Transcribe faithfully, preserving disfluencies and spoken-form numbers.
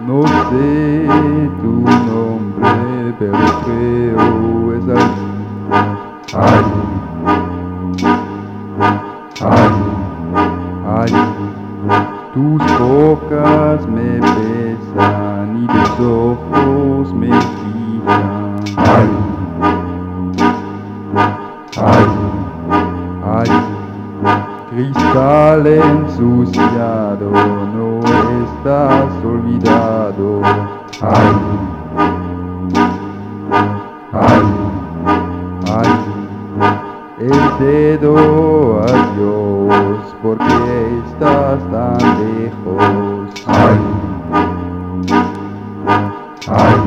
No sé tu nombre, pero creo es Alita. Ay, ay, ay, tus bocas me besan y tus ojos me fijan. Ay, ay, ay, cristal ensuciado, no estás olvidado. Ay, ay, ay, el dedo adiós, porque estás tan lejos. Ay, ay.